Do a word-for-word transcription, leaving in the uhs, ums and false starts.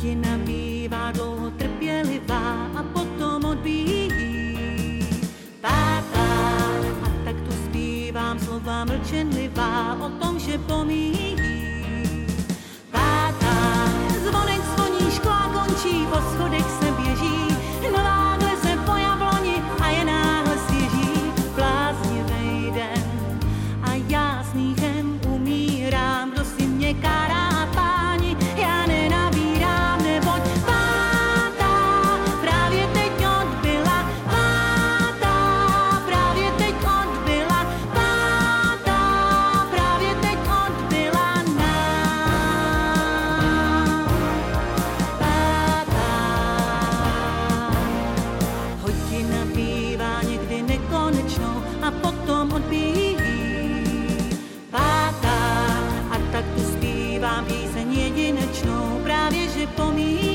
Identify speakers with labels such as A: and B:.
A: Hodina bývá dlouho trpělivá a potom odbíjí. Pátá, a tak tu zpívám slova mlčenlivá o tom, že pomíjí. Pátá, zvonek zvoní, škola končí, po schodech se běží, náhle se po jabloni a je náhle svěží. Bláznivej den a já smíchem umírám, kdo si mě kárá, páni, já nenabírám, neboť pátá právě teď odbyla, pátá právě teď odbyla, pátá právě teď odbyla nám. Pátá hodina bývá někdy nekonečnou a potom odbíjí. Pátá, a tak tu zpívám píseň jedinečnou, právě že pomíjí.